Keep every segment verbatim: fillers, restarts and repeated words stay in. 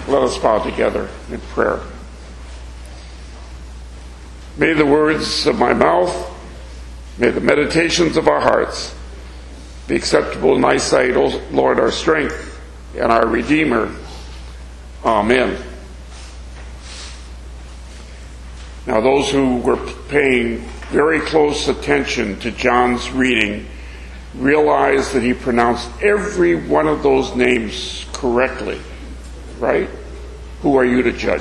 Let us bow together in prayer. May the words of my mouth, may the meditations of our hearts be acceptable in thy sight, O Lord, our strength and our Redeemer. Amen. Now, those who were paying very close attention to John's reading realize that he pronounced every one of those names correctly, right? Who are you to judge?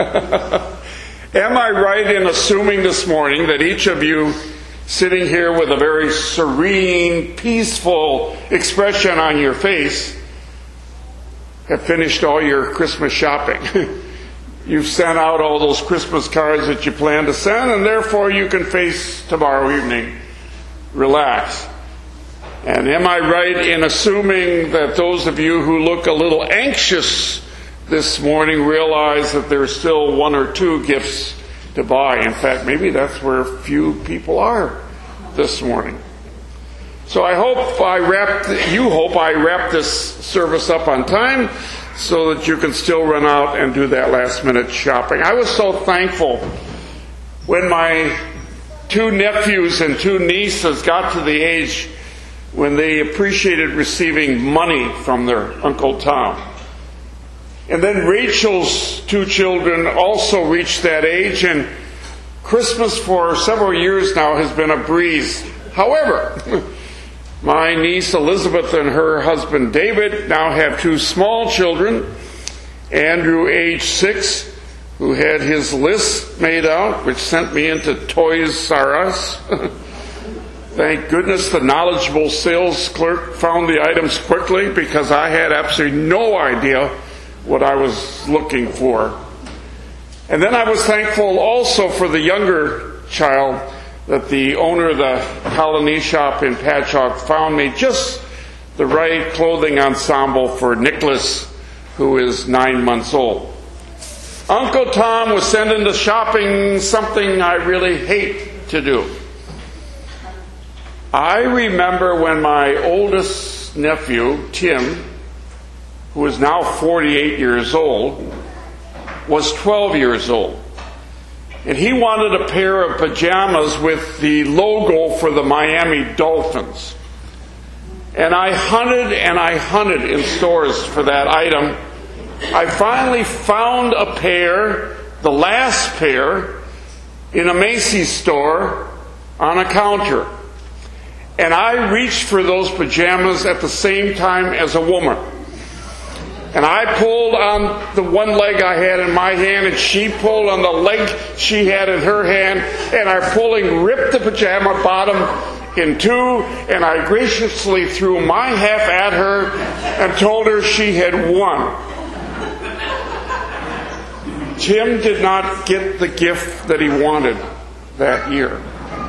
Am I right in assuming this morning that each of you sitting here with a very serene, peaceful expression on your face have finished all your Christmas shopping? You've sent out all those Christmas cards that you plan to send, and therefore you can face tomorrow evening. Relax. And am I right in assuming that those of you who look a little anxious this morning realize that there's still one or two gifts to buy? In fact, maybe that's where few people are this morning. So I hope I wrap, you hope I wrap this service up on time so that you can still run out and do that last minute shopping. I was so thankful when my two nephews and two nieces got to the age when they appreciated receiving money from their Uncle Tom. And then Rachel's two children also reached that age, and Christmas for several years now has been a breeze. However, my niece Elizabeth and her husband David now have two small children. Andrew, age six, who had his list made out, which sent me into Toys R Us. Thank goodness the knowledgeable sales clerk found the items quickly, because I had absolutely no idea what I was looking for. And then I was thankful also for the younger child that the owner of the Colony shop in Patchogue found me just the right clothing ensemble for Nicholas, who is nine months old. Uncle Tom was sending to shopping something I really hate to do. I remember when my oldest nephew, Tim, who is now forty-eight years old, was twelve years old. And he wanted a pair of pajamas with the logo for the Miami Dolphins. And I hunted and I hunted in stores for that item. I finally found a pair, the last pair, in a Macy's store on a counter. And I reached for those pajamas at the same time as a woman. And I pulled on the one leg I had in my hand, and she pulled on the leg she had in her hand, and our pulling ripped the pajama bottom in two, and I graciously threw my half at her and told her she had won. Tim did not get the gift that he wanted that year.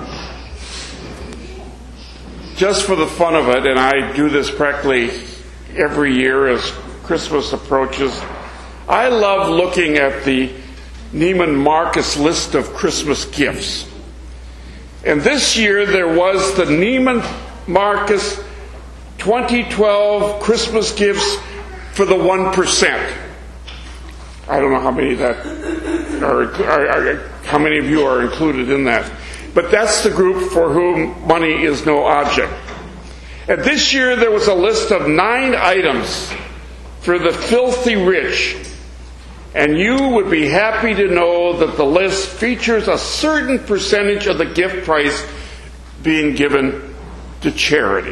Just for the fun of it, and I do this practically every year as Christmas approaches, I love looking at the Neiman Marcus list of Christmas gifts. And this year there was the Neiman Marcus twenty twelve Christmas gifts for the one percent. I don't know how many that are, are, are how many of you are included in that. But that's the group for whom money is no object. And this year there was a list of nine items for the filthy rich. And you would be happy to know that the list features a certain percentage of the gift price being given to charity.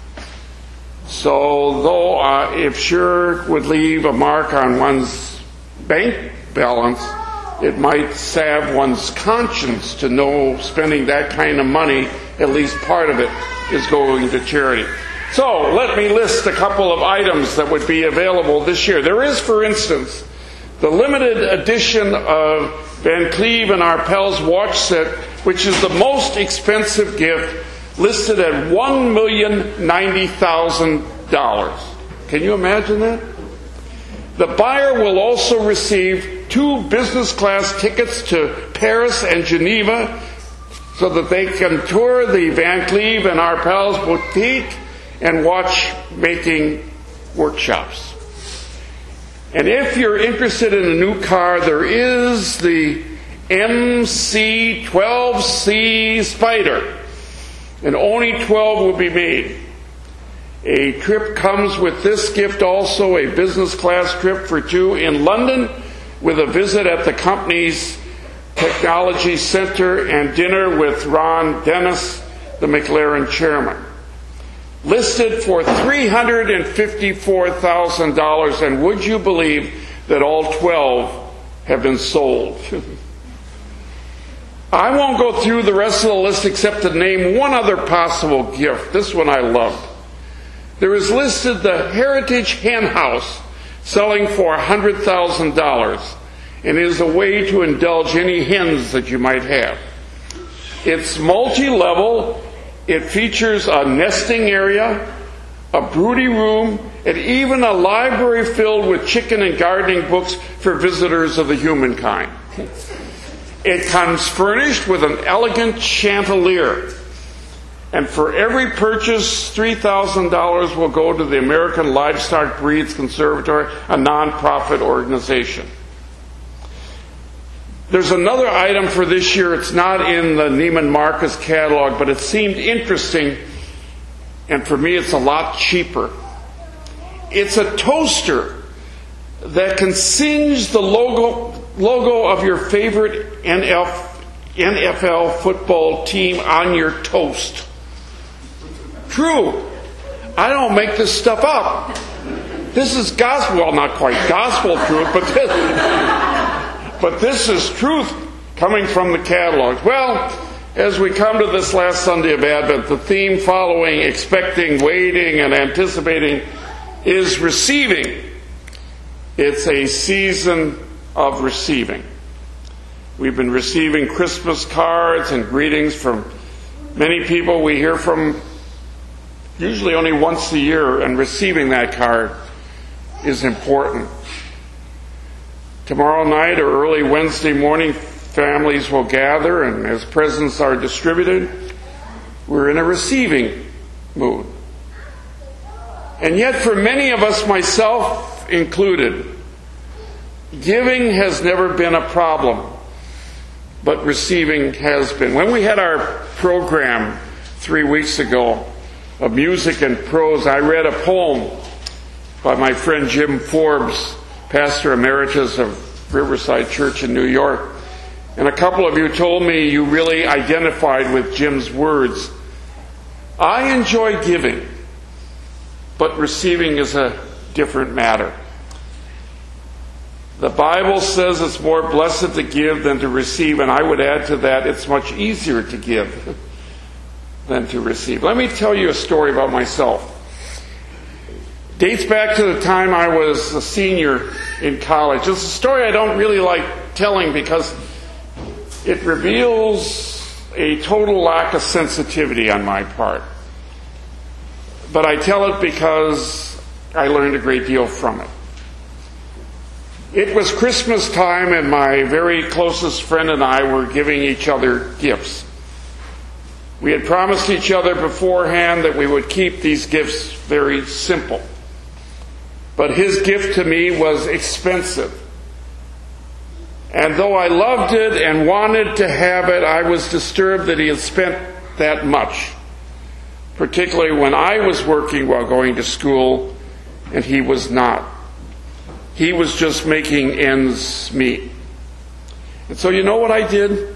So though uh, if sure would leave a mark on one's bank balance, it might salve one's conscience to know spending that kind of money, at least part of it, is going to charity. So let me list a couple of items that would be available this year. There is, for instance, the limited edition of Van Cleef and Arpels watch set, which is the most expensive gift, listed at one million ninety thousand dollars. Can you imagine that? The buyer will also receive two business class tickets to Paris and Geneva so that they can tour the Van Cleef and Arpels boutique and watchmaking workshops. And if you're interested in a new car, there is the M C twelve C Spyder, and only twelve will be made. A trip comes with this gift also, a business class trip for two in London with a visit at the company's technology center and dinner with Ron Dennis, the McLaren chairman. Listed for three hundred fifty-four thousand dollars, and would you believe that all twelve have been sold? I won't go through the rest of the list except to name one other possible gift. This one I loved. There is listed the Heritage Hen House, selling for one hundred thousand dollars, and is a way to indulge any hens that you might have. It's multi-level. It features a nesting area, a broody room, and even a library filled with chicken and gardening books for visitors of the humankind. It comes furnished with an elegant chandelier. And for every purchase, three thousand dollars will go to the American Livestock Breeds Conservatory, a non-profit organization. There's another item for this year. It's not in the Neiman Marcus catalog, but it seemed interesting, and for me it's a lot cheaper. It's a toaster that can singe the logo, logo of your favorite N F L football team on your toast. True. I don't make this stuff up. This is gospel. Well, not quite gospel truth, but this, but this is truth coming from the catalogs. Well, as we come to this last Sunday of Advent, the theme following expecting, waiting, and anticipating is receiving. It's a season of receiving. We've been receiving Christmas cards and greetings from many people we hear from usually only once a year, and receiving that card is important. Tomorrow night or early Wednesday morning, families will gather, and as presents are distributed, we're in a receiving mood. And yet for many of us, myself included, giving has never been a problem, but receiving has been. When we had our program three weeks ago of music and prose, I read a poem by my friend Jim Forbes, pastor emeritus of Riverside Church in New York. And a couple of you told me you really identified with Jim's words. I enjoy giving, but receiving is a different matter. The Bible says it's more blessed to give than to receive, and I would add to that, it's much easier to give than to receive. Let me tell you a story about myself. It dates back to the time I was a senior in college. It's a story I don't really like telling because it reveals a total lack of sensitivity on my part. But I tell it because I learned a great deal from it. It was Christmas time, and my very closest friend and I were giving each other gifts. We had promised each other beforehand that we would keep these gifts very simple. But his gift to me was expensive. And though I loved it and wanted to have it, I was disturbed that he had spent that much, particularly when I was working while going to school and he was not. He was just making ends meet. And so you know what I did?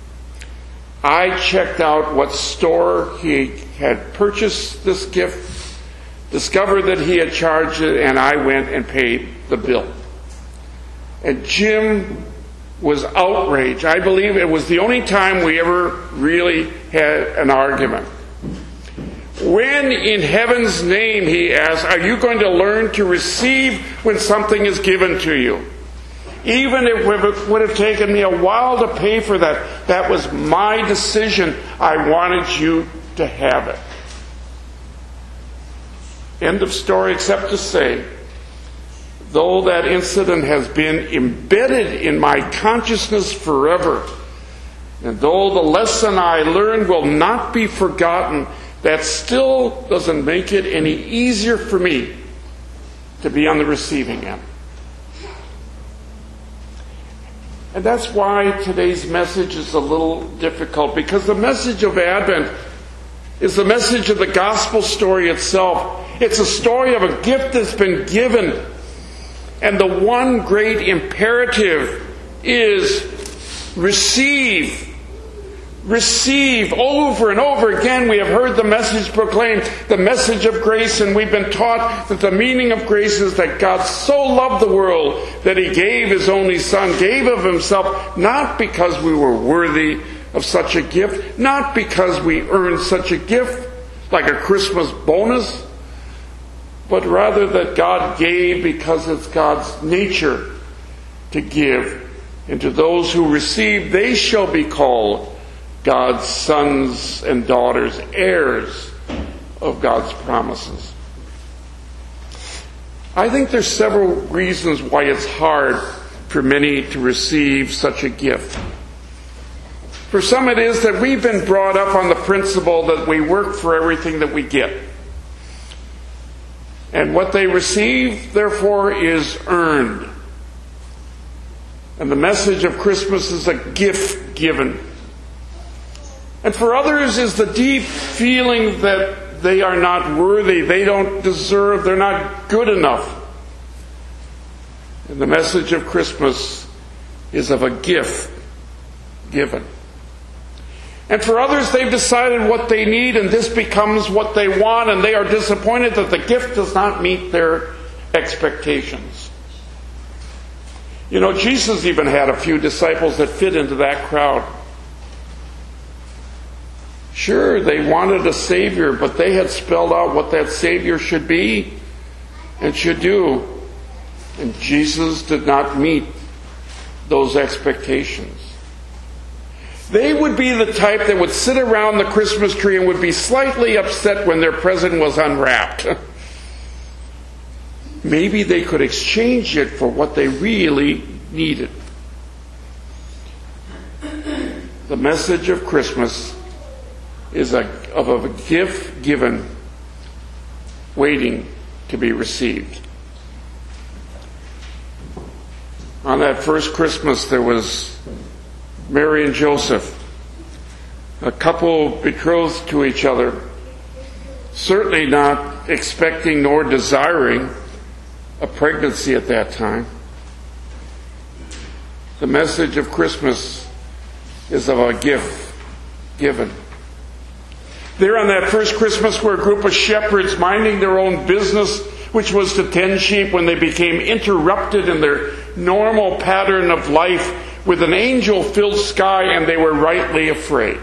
I checked out what store he had purchased this gift, discovered that he had charged it, and I went and paid the bill. And Jim was outraged. I believe it was the only time we ever really had an argument. When in heaven's name, he asked, are you going to learn to receive when something is given to you? Even if it would have taken me a while to pay for that, that was my decision. I wanted you to have it. End of story, except to say, though that incident has been embedded in my consciousness forever, and though the lesson I learned will not be forgotten, that still doesn't make it any easier for me to be on the receiving end. And that's why today's message is a little difficult, because the message of Advent is the message of the gospel story itself. It's a story of a gift that's been given. And the one great imperative is receive. Receive. Over and over again we have heard the message proclaimed, the message of grace, and we've been taught that the meaning of grace is that God so loved the world that He gave His only Son, gave of Himself, not because we were worthy of such a gift, not because we earned such a gift, like a Christmas bonus, but rather that God gave because it's God's nature to give. And to those who receive, they shall be called God's sons and daughters, heirs of God's promises. I think there's several reasons why it's hard for many to receive such a gift. For some it is that we've been brought up on the principle that we work for everything that we get. And what they receive, therefore, is earned. And the message of Christmas is a gift given. And for others is the deep feeling that they are not worthy, they don't deserve, they're not good enough. And the message of Christmas is of a gift given. And for others, they've decided what they need, and this becomes what they want, and they are disappointed that the gift does not meet their expectations. You know, Jesus even had a few disciples that fit into that crowd. Sure, they wanted a Savior, but they had spelled out what that Savior should be and should do. And Jesus did not meet those expectations. They would be the type that would sit around the Christmas tree and would be slightly upset when their present was unwrapped. Maybe they could exchange it for what they really needed. The message of Christmas is a, of a gift given, waiting to be received. On that first Christmas, there was Mary and Joseph, a couple betrothed to each other, certainly not expecting nor desiring a pregnancy at that time. The message of Christmas is of a gift given. There on that first Christmas were a group of shepherds minding their own business, which was to tend sheep, when they became interrupted in their normal pattern of life with an angel-filled sky, and they were rightly afraid.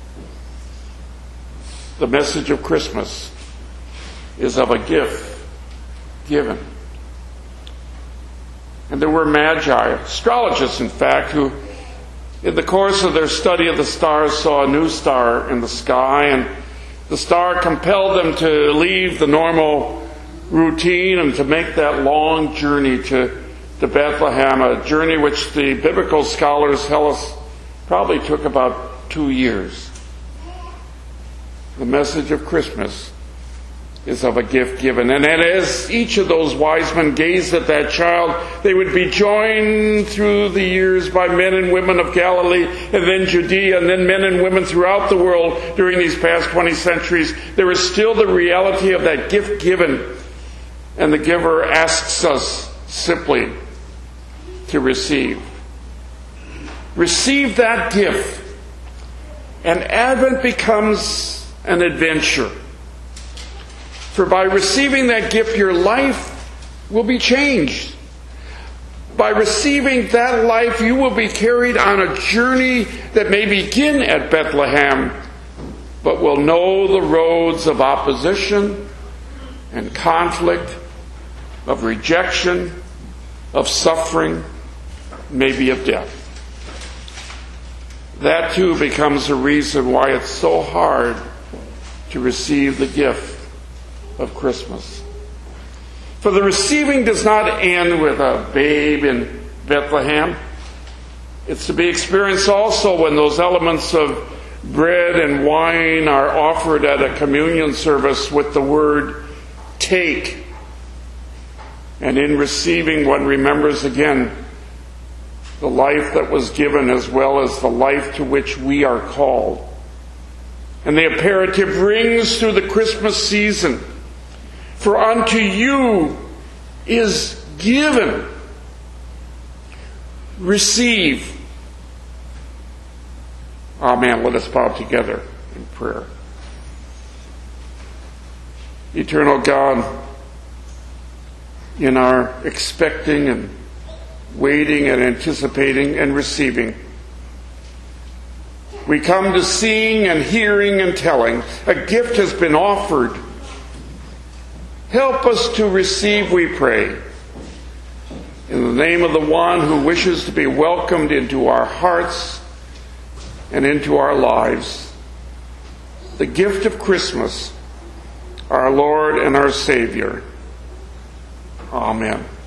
The message of Christmas is of a gift given. And there were magi, astrologists in fact, who in the course of their study of the stars saw a new star in the sky, and the star compelled them to leave the normal routine and to make that long journey to, to Bethlehem, a journey which the biblical scholars tell us probably took about two years. The message of Christmas is of a gift given. And as each of those wise men gazed at that child, they would be joined through the years by men and women of Galilee, and then Judea, and then men and women throughout the world during these past twenty centuries. There is still the reality of that gift given. And the giver asks us simply to receive. Receive that gift. And Advent becomes an adventure. For by receiving that gift, your life will be changed. By receiving that life, you will be carried on a journey that may begin at Bethlehem, but will know the roads of opposition and conflict, of rejection, of suffering, maybe of death. That too becomes a reason why it's so hard to receive the gift of Christmas. For the receiving does not end with a babe in Bethlehem. It's to be experienced also when those elements of bread and wine are offered at a communion service with the word "take." And in receiving, one remembers again the life that was given as well as the life to which we are called. And the imperative rings through the Christmas season. For unto you is given. Receive. Amen. Let us bow together in prayer. Eternal God, in our expecting and waiting and anticipating and receiving, we come to seeing and hearing and telling. A gift has been offered. Help us to receive, we pray. In the name of the one who wishes to be welcomed into our hearts and into our lives, the gift of Christmas, our Lord and our Savior. Amen.